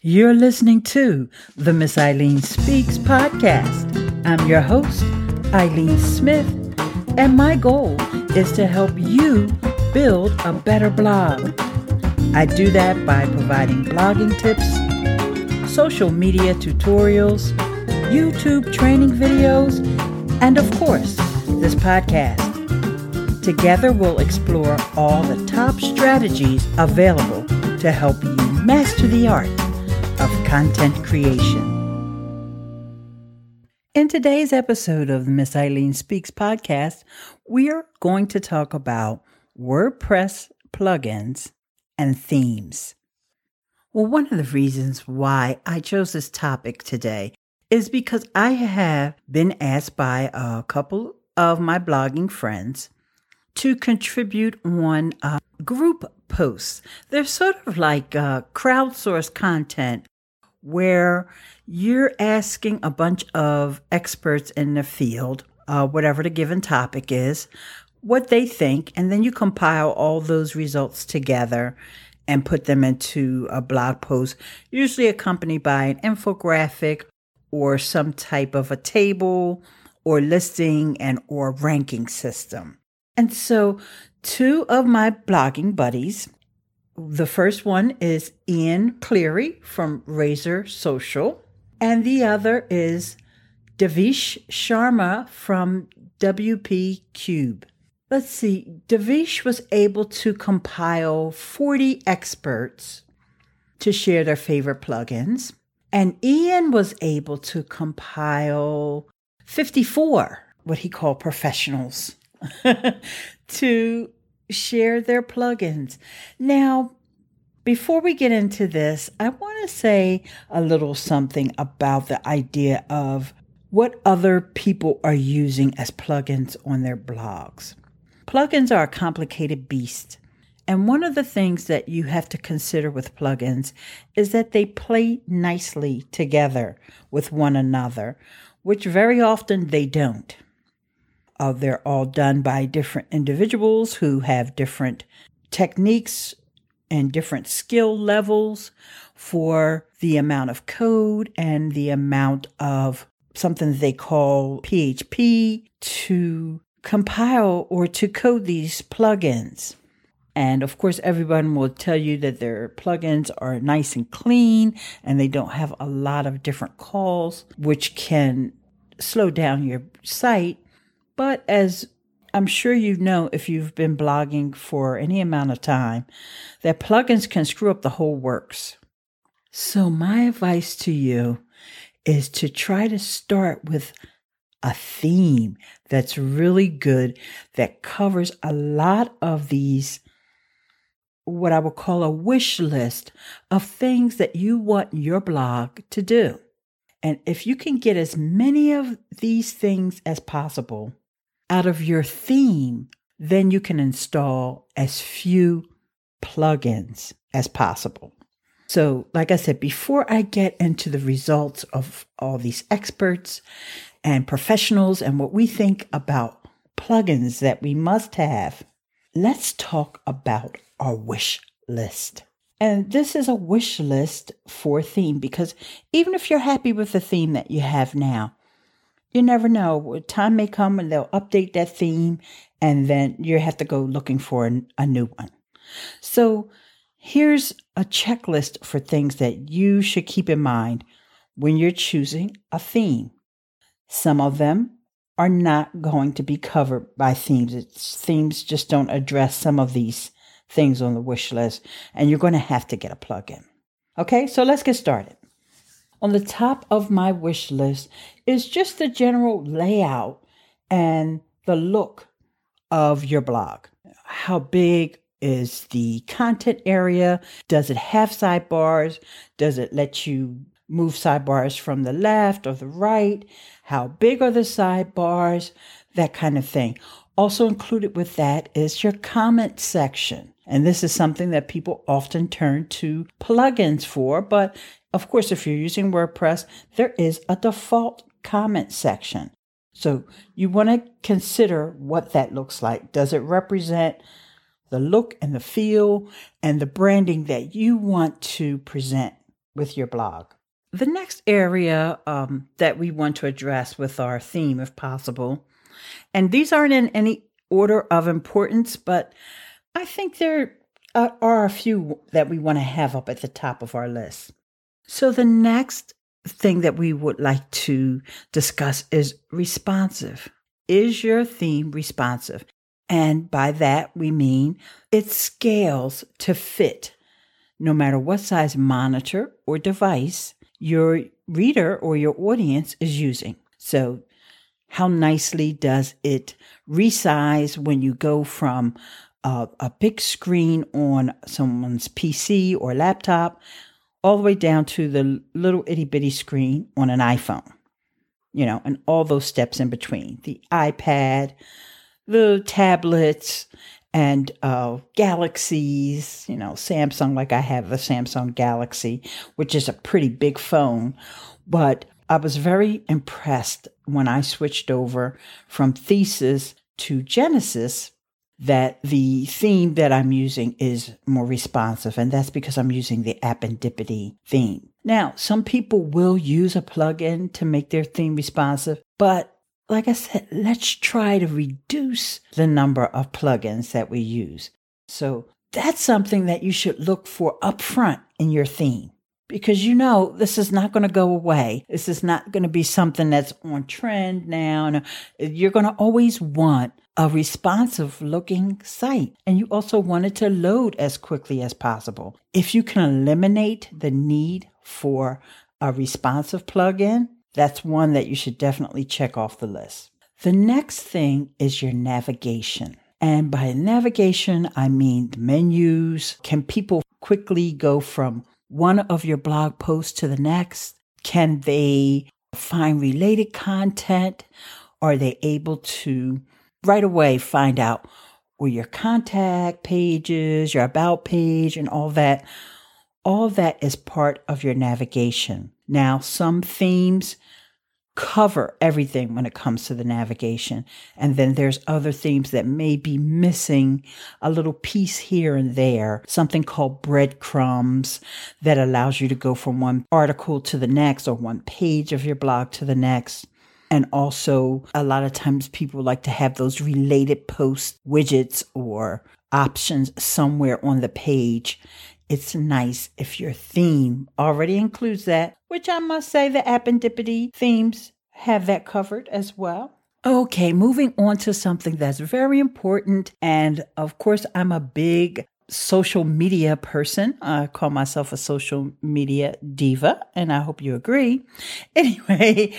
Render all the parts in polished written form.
You're listening to the Miss Eileen Speaks podcast. I'm your host, Eileen Smith, and my goal is to help you build a better blog. I do that by providing blogging tips, social media tutorials, YouTube training videos, and of course, this podcast. Together, we'll explore all the top strategies available to help you master the art of content creation. In today's episode of the Miss Eileen Speaks podcast, we are going to talk about WordPress plugins and themes. Well, one of the reasons why I chose this topic today is because I have been asked by a couple of my blogging friends to contribute on group posts. They're sort of like crowdsourced content where you're asking a bunch of experts in the field, whatever the given topic is, what they think, and then you compile all those results together and put them into a blog post, usually accompanied by an infographic or some type of a table or listing and or ranking system. And so two of my blogging buddies, the first one is Ian Cleary from Razor Social, and the other is Devish Sharma from WP Cube. Let's see, Devish was able to compile 40 experts to share their favorite plugins, and Ian was able to compile 54, what he called professionals, to share their plugins. Now, before we get into this, I want to say a little something about the idea of what other people are using as plugins on their blogs. Plugins are a complicated beast. And one of the things that you have to consider with plugins is that they play nicely together with one another, which very often they don't. They're all done by different individuals who have different techniques and different skill levels for the amount of code and the amount of something they call PHP to compile or to code these plugins. And of course, everyone will tell you that their plugins are nice and clean and they don't have a lot of different calls, which can slow down your site. But as I'm sure you know, if you've been blogging for any amount of time, that plugins can screw up the whole works. So my advice to you is to try to start with a theme that's really good, that covers a lot of these, what I would call a wish list of things that you want your blog to do. And if you can get as many of these things as possible out of your theme, then you can install as few plugins as possible. So, like I said, before I get into the results of all these experts and professionals and what we think about plugins that we must have, let's talk about our wish list. And this is a wish list for a theme because even if you're happy with the theme that you have now, you never know. Time may come and they'll update that theme and then you have to go looking for a new one. So here's a checklist for things that you should keep in mind when you're choosing a theme. Some of them are not going to be covered by themes. Themes just don't address some of these things on the wish list, and you're going to have to get a plugin. Okay, so let's get started. On the top of my wish list is just the general layout and the look of your blog. How big is the content area? Does it have sidebars? Does it let you move sidebars from the left or the right? How big are the sidebars? That kind of thing. Also included with that is your comment section. And this is something that people often turn to plugins for, but of course, if you're using WordPress, there is a default comment section. So you want to consider what that looks like. Does it represent the look and the feel and the branding that you want to present with your blog. The next area that we want to address with our theme, if possible, and these aren't in any order of importance, but I think there are a few that we want to have up at the top of our list. So the next thing that we would like to discuss is responsive. Is your theme responsive? And by that, we mean it scales to fit no matter what size monitor or device your reader or your audience is using. So how nicely does it resize when you go from a big screen on someone's PC or laptop all the way down to the little itty bitty screen on an iPhone, and all those steps in between, the iPad, the tablets, and Galaxies, Samsung, like I have the Samsung Galaxy, which is a pretty big phone. But I was very impressed when I switched over from Thesis to Genesis that the theme that I'm using is more responsive, and that's because I'm using the Appendipity theme. Now, some people will use a plugin to make their theme responsive, but like I said, let's try to reduce the number of plugins that we use. So that's something that you should look for upfront in your theme, because this is not going to go away. This is not going to be something that's on trend now. And you're going to always want a responsive looking site, and you also want it to load as quickly as possible. If you can eliminate the need for a responsive plugin, that's one that you should definitely check off the list. The next thing is your navigation. And by navigation, I mean the menus. Can people quickly go from one of your blog posts to the next? Can they find related content? Are they able to right away find out where your contact pages, your about page, and all that? All that is part of your navigation. Now, some themes cover everything when it comes to the navigation. And then there's other themes that may be missing a little piece here and there, something called breadcrumbs that allows you to go from one article to the next or one page of your blog to the next. And also, a lot of times people like to have those related post widgets or options somewhere on the page. It's nice if your theme already includes that, which I must say the Appendipity themes have that covered as well. Okay, moving on to something that's very important. And of course, I'm a big social media person. I call myself a social media diva, and I hope you agree. Anyway,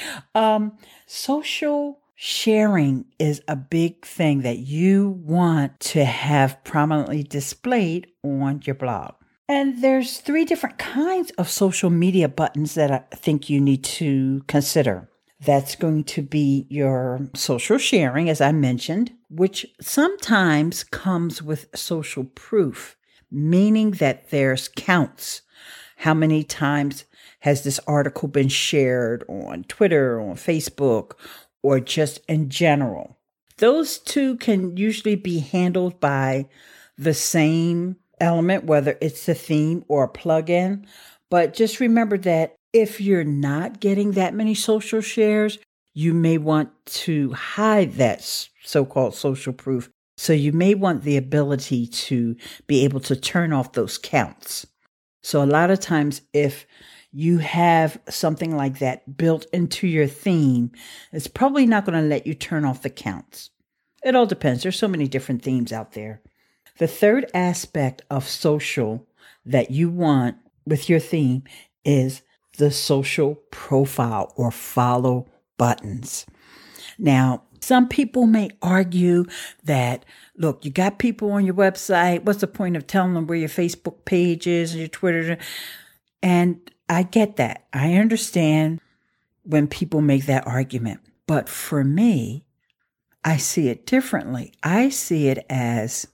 social sharing is a big thing that you want to have prominently displayed on your blog. And there's 3 different kinds of social media buttons that I think you need to consider. That's going to be your social sharing, as I mentioned, which sometimes comes with social proof, meaning that there's counts. How many times has this article been shared on Twitter, on Facebook, or just in general? Those 2 can usually be handled by the same element, whether it's a theme or a plugin. But just remember that if you're not getting that many social shares, you may want to hide that so-called social proof. So you may want the ability to be able to turn off those counts. So a lot of times, if you have something like that built into your theme, it's probably not going to let you turn off the counts. It all depends. There's so many different themes out there. The third aspect of social that you want with your theme is the social profile or follow buttons. Now, some people may argue that, look, you got people on your website. What's the point of telling them where your Facebook page is and your Twitter? And I get that. I understand when people make that argument. But for me, I see it differently. I see it as,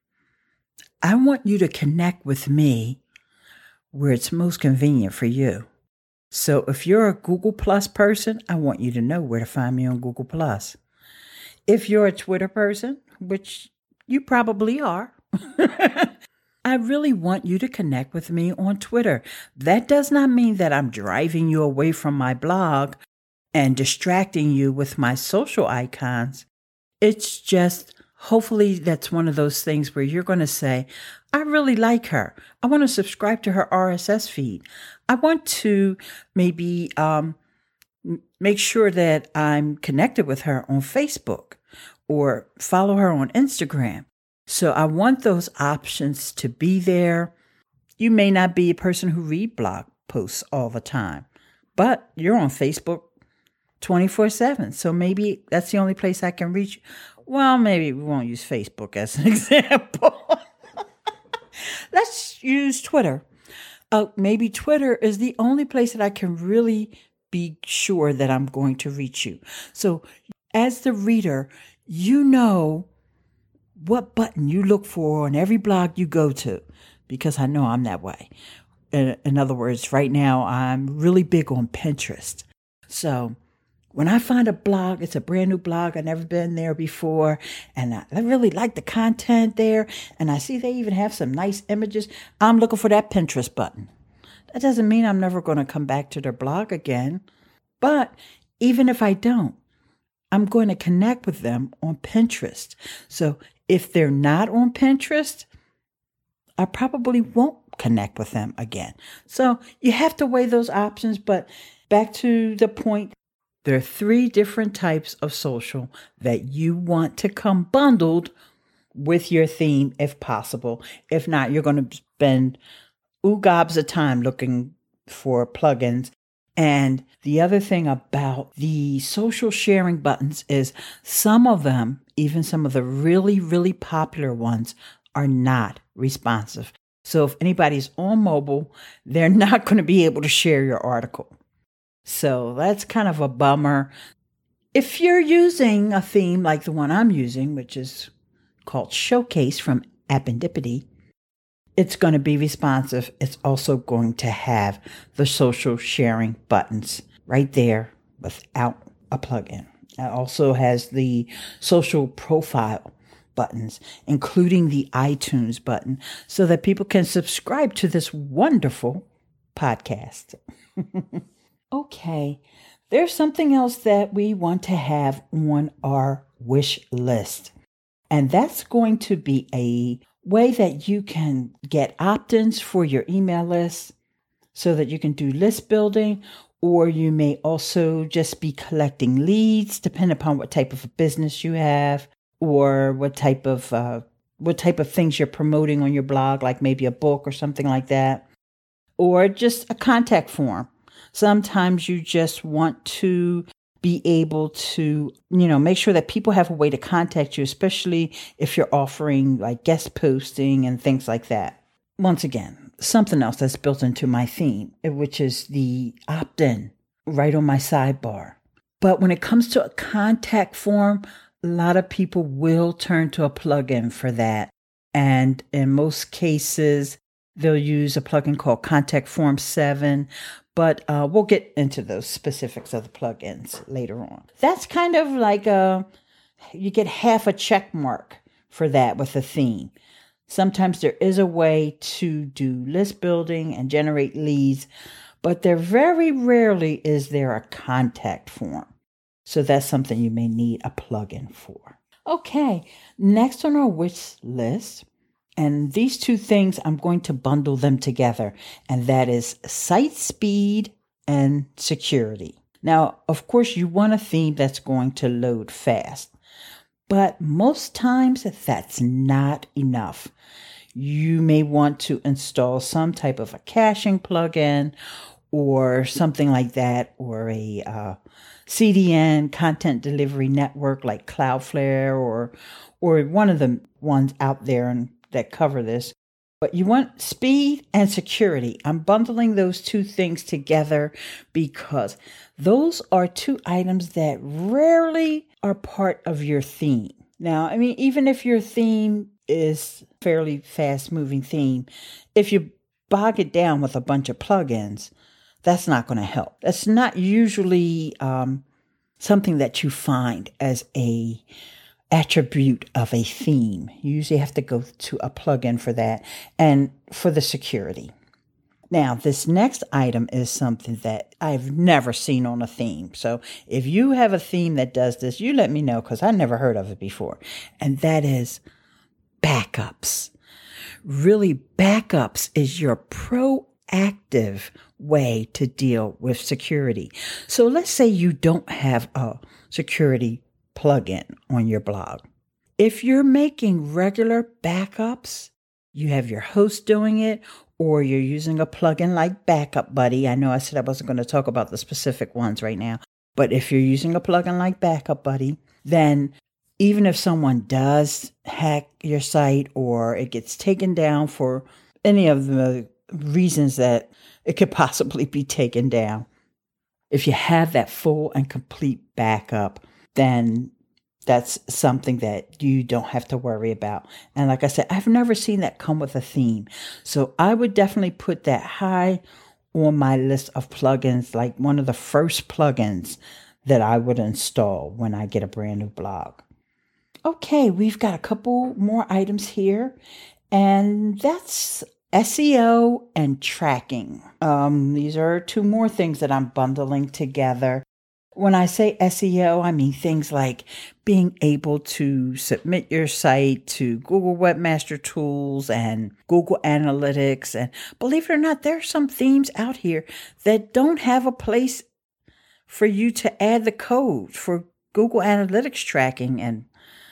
I want you to connect with me where it's most convenient for you. So if you're a Google Plus person, I want you to know where to find me on Google Plus. If you're a Twitter person, which you probably are, I really want you to connect with me on Twitter. That does not mean that I'm driving you away from my blog and distracting you with my social icons. It's just, hopefully that's one of those things where you're going to say, I really like her. I want to subscribe to her RSS feed. I want to maybe make sure that I'm connected with her on Facebook or follow her on Instagram. So I want those options to be there. You may not be a person who read blog posts all the time, but you're on Facebook 24/7. So maybe that's the only place I can reach you. Well, maybe we won't use Facebook as an example. Let's use Twitter. Maybe Twitter is the only place that I can really be sure that I'm going to reach you. So as the reader, you know what button you look for on every blog you go to, because I know I'm that way. In other words, right now, I'm really big on Pinterest. So when I find a blog, it's a brand new blog, I've never been there before, and I really like the content there, and I see they even have some nice images, I'm looking for that Pinterest button. That doesn't mean I'm never going to come back to their blog again, but even if I don't, I'm going to connect with them on Pinterest. So if they're not on Pinterest, I probably won't connect with them again. So you have to weigh those options, but back to the point, there are 3 different types of social that you want to come bundled with your theme if possible. If not, you're going to spend gobs of time looking for plugins. And the other thing about the social sharing buttons is some of them, even some of the really, really popular ones, are not responsive. So if anybody's on mobile, they're not going to be able to share your article. So that's kind of a bummer. If you're using a theme like the one I'm using, which is called Showcase from Appendipity, it's going to be responsive. It's also going to have the social sharing buttons right there without a plugin. It also has the social profile buttons, including the iTunes button, so that people can subscribe to this wonderful podcast. Okay, there's something else that we want to have on our wish list, and that's going to be a way that you can get opt-ins for your email list so that you can do list building, or you may also just be collecting leads, depending upon what type of a business you have or what type of things you're promoting on your blog, like maybe a book or something like that, or just a contact form. Sometimes you just want to be able to, make sure that people have a way to contact you, especially if you're offering like guest posting and things like that. Once again, something else that's built into my theme, which is the opt-in right on my sidebar. But when it comes to a contact form, a lot of people will turn to a plugin for that. And in most cases, they'll use a plugin called Contact Form 7. But we'll get into those specifics of the plugins later on. That's kind of like you get half a check mark for that with a theme. Sometimes there is a way to do list building and generate leads, but there very rarely is there a contact form. So that's something you may need a plugin for. Okay, next on our wish list, and these 2 things, I'm going to bundle them together, and that is site speed and security. Now, of course, you want a theme that's going to load fast, but most times that's not enough. You may want to install some type of a caching plugin or something like that, or a CDN, content delivery network like Cloudflare, or one of the ones out there and that cover this. But you want speed and security. I'm bundling those 2 things together because those are 2 items that rarely are part of your theme. Now, I mean, even if your theme is fairly fast-moving theme, if you bog it down with a bunch of plugins, that's not going to help. That's not usually something that you find as attribute of a theme. You usually have to go to a plugin for that and for the security. Now, this next item is something that I've never seen on a theme. So if you have a theme that does this, you let me know because I never heard of it before. And that is backups. Really, backups is your proactive way to deal with security. So let's say you don't have a security plugin on your blog. If you're making regular backups, you have your host doing it, or you're using a plugin like Backup Buddy. I know I said I wasn't going to talk about the specific ones right now, but if you're using a plugin like Backup Buddy, then even if someone does hack your site or it gets taken down for any of the reasons that it could possibly be taken down, if you have that full and complete backup, then that's something that you don't have to worry about. And like I said, I've never seen that come with a theme. So I would definitely put that high on my list of plugins, like one of the first plugins that I would install when I get a brand new blog. Okay, we've got a couple more items here, and that's SEO and tracking. These are two more things that I'm bundling together. When I say SEO, I mean things like being able to submit your site to Google Webmaster Tools and Google Analytics. And believe it or not, there are some themes out here that don't have a place for you to add the code for Google Analytics tracking. And,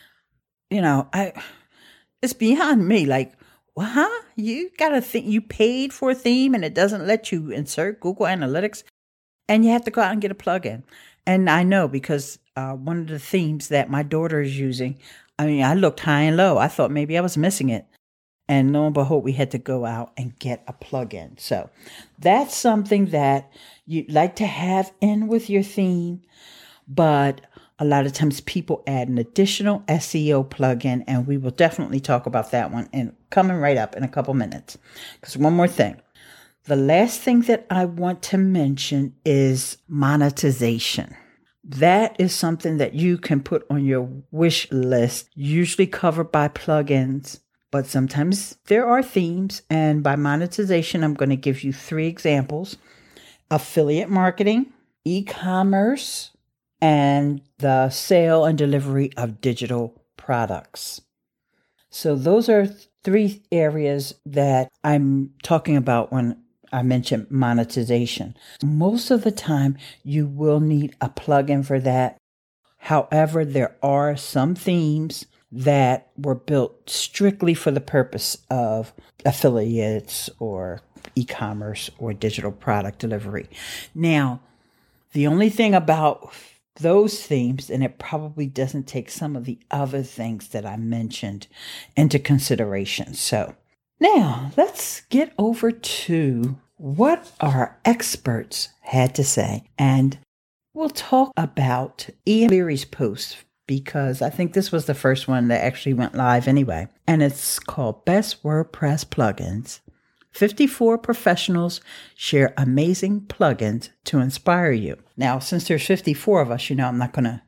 it's beyond me. Like, you got to think you paid for a theme and it doesn't let you insert Google Analytics and you have to go out and get a plugin. And I know because one of the themes that my daughter is using, I looked high and low. I thought maybe I was missing it. And lo and behold, we had to go out and get a plugin. So that's something that you'd like to have in with your theme. But a lot of times people add an additional SEO plugin, and we will definitely talk about that one and coming right up in a couple minutes. Because one more thing. The last thing that I want to mention is monetization. That is something that you can put on your wish list, usually covered by plugins, but sometimes there are themes. And by monetization, I'm going to give you 3 examples: affiliate marketing, e-commerce, and the sale and delivery of digital products. So those are 3 areas that I'm talking about when I mentioned monetization. Most of the time, you will need a plugin for that. However, there are some themes that were built strictly for the purpose of affiliates or e-commerce or digital product delivery. Now, the only thing about those themes, and it probably doesn't take some of the other things that I mentioned into consideration. So now let's get over to what our experts had to say. And we'll talk about Ian Leary's post because I think this was the first one that actually went live anyway. And it's called Best WordPress Plugins. 54 professionals share amazing plugins to inspire you. Now, since there's 54 of us, I'm not going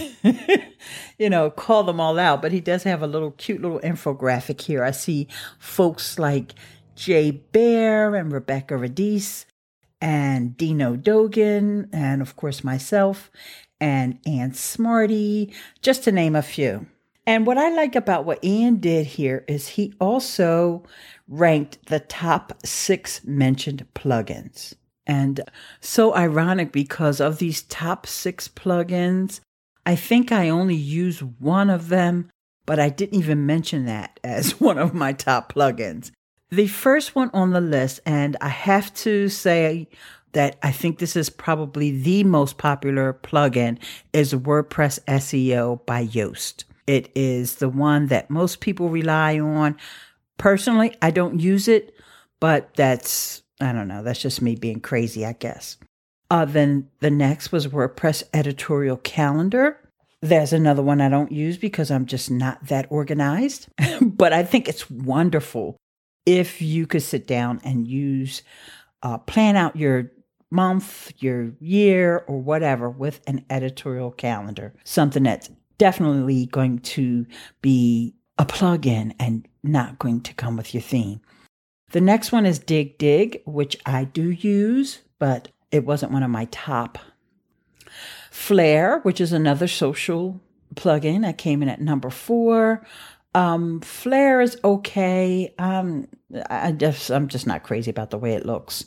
to, call them all out, but he does have a cute little infographic here. I see folks like Jay Bear and Rebecca Radice and Dino Dogan, and of course myself and Ann Smarty, just to name a few. And what I like about what Ian did here is he also ranked the top 6 mentioned plugins. And so ironic because of these top 6 plugins, I think I only use one of them, but I didn't even mention that as one of my top plugins. The first one on the list, and I have to say that I think this is probably the most popular plugin, is WordPress SEO by Yoast. It is the one that most people rely on. Personally, I don't use it, but that's just me being crazy, I guess. Then the next was WordPress Editorial Calendar. There's another one I don't use because I'm just not that organized, but I think it's wonderful if you could sit down and plan out your month, your year, or whatever with an editorial calendar, something that's definitely going to be a plugin and not going to come with your theme. The next one is Dig, which I do use, but it wasn't one of my top. Flare, which is another social plugin that came in at number 4. Flare is okay. I'm just not crazy about the way it looks.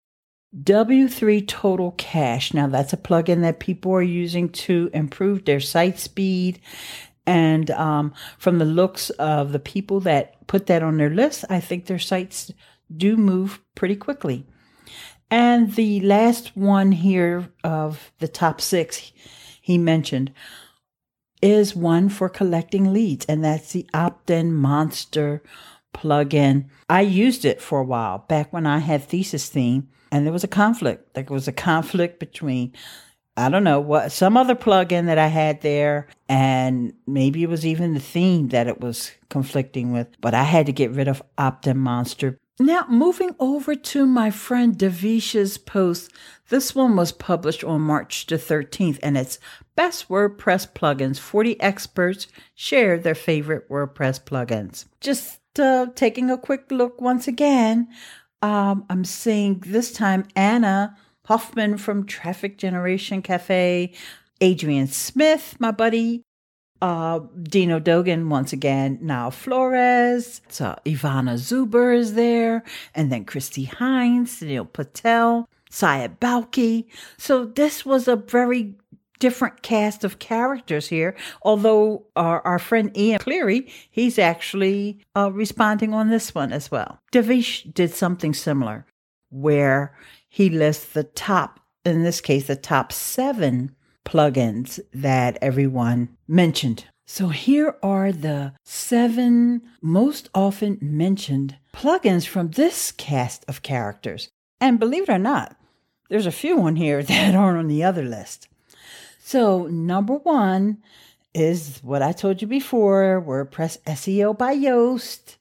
W3 Total Cache. Now that's a plugin that people are using to improve their site speed. And from the looks of the people that put that on their list, I think their sites do move pretty quickly. And the last one here of the top 6 he mentioned is one for collecting leads, and that's the Opt-in Monster plugin. I used it for a while back when I had Thesis Theme, and there was a conflict. There was a conflict between, I don't know, what some other plugin that I had there, and maybe it was even the theme that it was conflicting with, but I had to get rid of Opt-in Monster. Now, moving over to my friend Davish's post, this one was published on March the 13th, and it's Best WordPress Plugins. 40 experts share their favorite WordPress plugins. Just taking a quick look once again, I'm seeing this time Anna Hoffman from Traffic Generation Cafe, Adrian Smith, my buddy, Dino Dogan once again, Niall Flores, Ivana Zuber is there, and then Christy Hines, Neil Patel, Syed Balki. So this was a very different cast of characters here, although our friend Ian Cleary, he's actually responding on this one as well. Davish did something similar where he lists the top, in this case, the top 7 plugins that everyone mentioned. So here are the 7 most often mentioned plugins from this cast of characters. And believe it or not, there's a few on here that aren't on the other list. So number 1 is what I told you before, WordPress SEO by Yoast.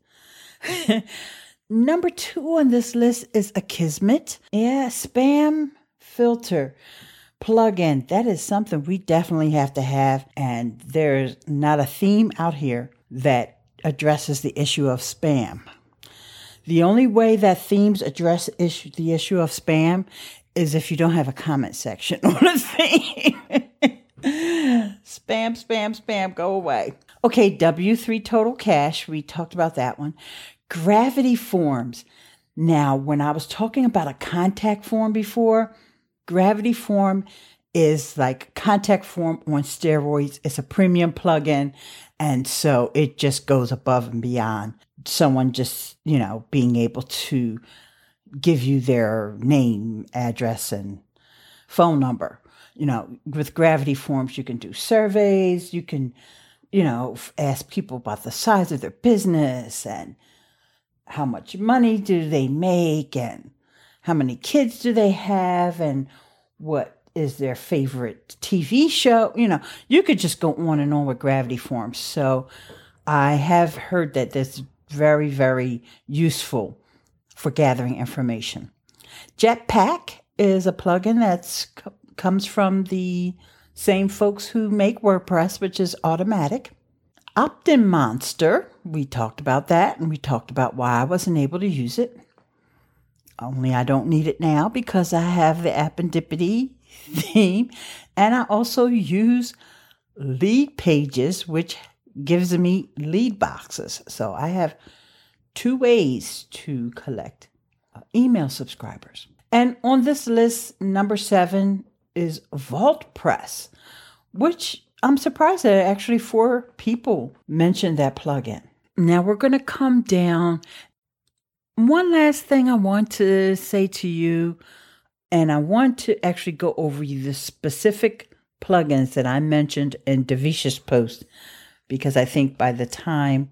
Number 2 on this list is Akismet. Yeah, spam filter plugin. That is something we definitely have to have. And there's not a theme out here that addresses the issue of spam. The only way that themes address the issue of spam is if you don't have a comment section on a theme. Spam, spam, spam, go away. Okay, W3 Total Cache. We talked about that one. Gravity Forms. Now, when I was talking about a contact form before, Gravity Form is like contact form on steroids. It's a premium plugin. And so it just goes above and beyond someone just, being able to give you their name, address, and phone number. With Gravity Forms, you can do surveys. You can, ask people about the size of their business and how much money do they make and how many kids do they have and what is their favorite TV show. You could just go on and on with Gravity Forms. So I have heard that that's very, very useful for gathering information. Jetpack is a plugin that comes from the same folks who make WordPress, which is Automatic. Opt-in Monster, we talked about that, and we talked about why I wasn't able to use it. Only I don't need it now because I have the Appendipity theme, and I also use Lead Pages, which gives me lead boxes. So I have 2 ways to collect email subscribers. And on this list, number 7 is VaultPress, which I'm surprised that actually 4 people mentioned that plugin. Now we're going to come down. One last thing I want to say to you, and I want to actually go over the specific plugins that I mentioned in Davish's post, because I think by the time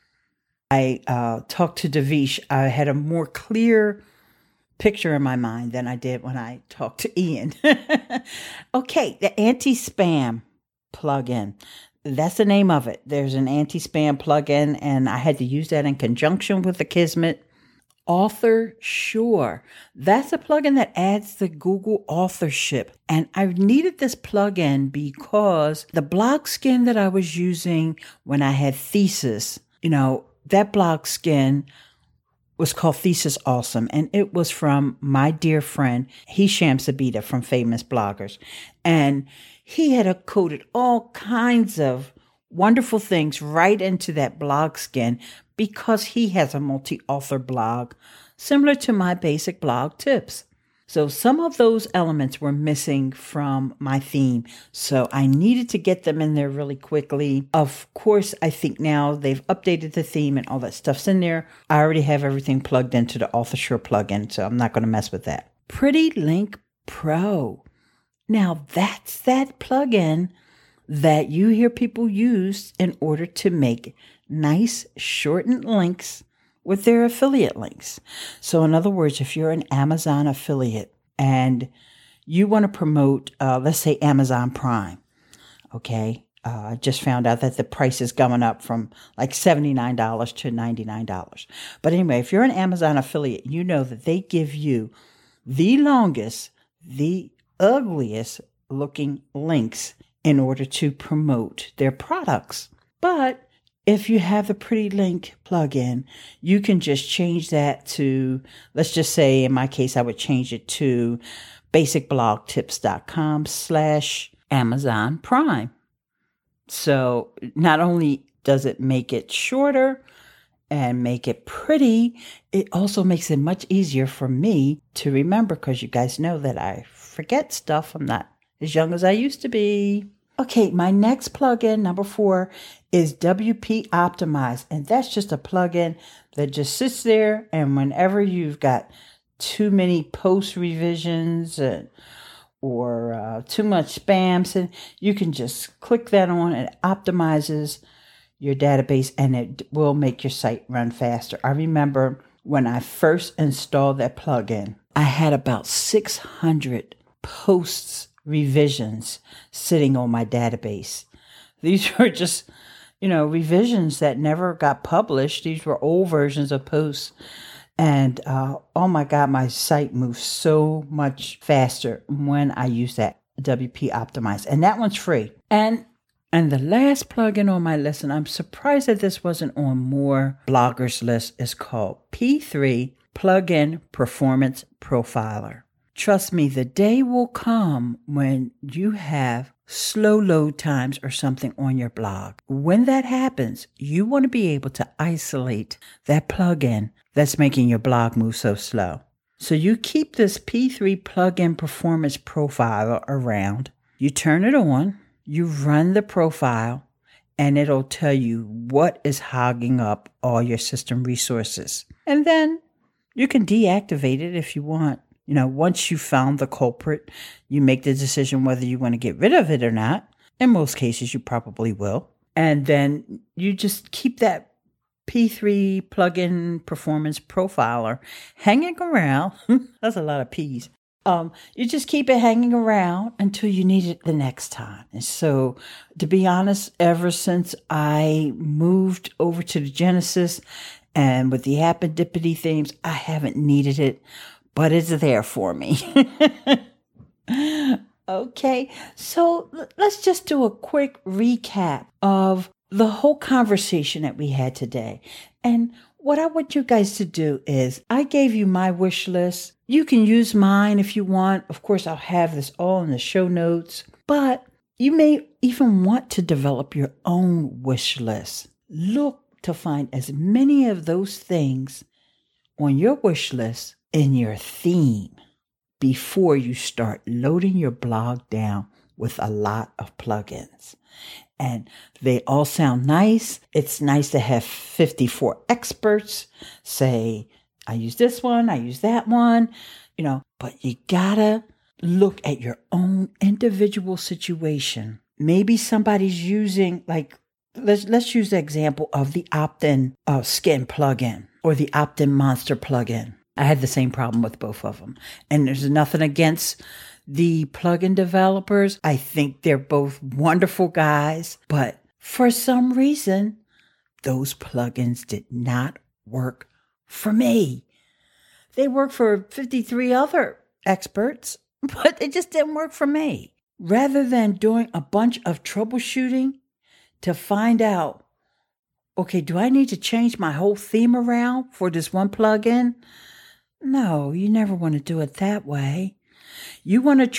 I talked to Davish, I had a more clear picture in my mind than I did when I talked to Ian. Okay, the anti-spam plugin. That's the name of it. There's an anti-spam plugin, and I had to use that in conjunction with Akismet. Author Sure. That's a plugin that adds the Google authorship. And I needed this plugin because the blog skin that I was using when I had Thesis, that blog skin was called Thesis Awesome. And it was from my dear friend, Hisham Sabita from Famous Bloggers. And he had coded all kinds of wonderful things right into that blog skin because he has a multi-author blog similar to my basic blog tips. So some of those elements were missing from my theme. So I needed to get them in there really quickly. Of course, I think now they've updated the theme and all that stuff's in there. I already have everything plugged into the AuthorSure plugin, so I'm not going to mess with that. Pretty Link Pro. Now that's that plugin that you hear people use in order to make nice shortened links with their affiliate links. So in other words, if you're an Amazon affiliate and you want to promote, let's say Amazon Prime, okay? I just found out that the price is going up from like $79 to $99. But anyway, if you're an Amazon affiliate, you know that they give you the longest, the ugliest looking links in order to promote their products. But if you have the Pretty Link plugin, you can just change that to, let's just say in my case, I would change it to basicblogtips.com/Amazon Prime. So not only does it make it shorter and make it pretty, it also makes it much easier for me to remember because you guys know that I forget stuff. I'm not as young as I used to be. Okay, my next plugin, number 4, is WP Optimize. And that's just a plugin that just sits there. And whenever you've got too many post revisions or too much spams, and you can just click that on and it optimizes your database and it will make your site run faster. I remember when I first installed that plugin, I had about 600 posts revisions sitting on my database. These were just, revisions that never got published. These were old versions of posts. And oh my God, my site moves so much faster when I use that WP Optimize. And that one's free. And the last plugin on my list, and I'm surprised that this wasn't on more bloggers' lists, is called P3 Plugin Performance Profiler. Trust me, the day will come when you have slow load times or something on your blog. When that happens, you want to be able to isolate that plugin that's making your blog move so slow. So you keep this P3 Plugin Performance Profiler around. You turn it on, you run the profile, and it'll tell you what is hogging up all your system resources. And then you can deactivate it if you want. Once you found the culprit, you make the decision whether you want to get rid of it or not. In most cases, you probably will. And then you just keep that P3 Plugin Performance Profiler hanging around. That's a lot of P's. You just keep it hanging around until you need it the next time. And so, to be honest, ever since I moved over to the Genesis and with the Appidippity themes, I haven't needed it. But it's there for me. Okay, so let's just do a quick recap of the whole conversation that we had today. And what I want you guys to do is I gave you my wish list. You can use mine if you want. Of course, I'll have this all in the show notes. But you may even want to develop your own wish list. Look to find as many of those things on your wish list in your theme before you start loading your blog down with a lot of plugins. And they all sound nice. It's nice to have 54 experts say, I use this one, I use that one, but you gotta look at your own individual situation. Maybe somebody's using, let's use the example of the Opt-in Skin plugin or the Opt-in Monster plugin. I had the same problem with both of them. And there's nothing against the plugin developers. I think they're both wonderful guys. But for some reason, those plugins did not work for me. They work for 53 other experts, but it just didn't work for me. Rather than doing a bunch of troubleshooting to find out, okay, do I need to change my whole theme around for this one plugin? No, you never want to do it that way. You want to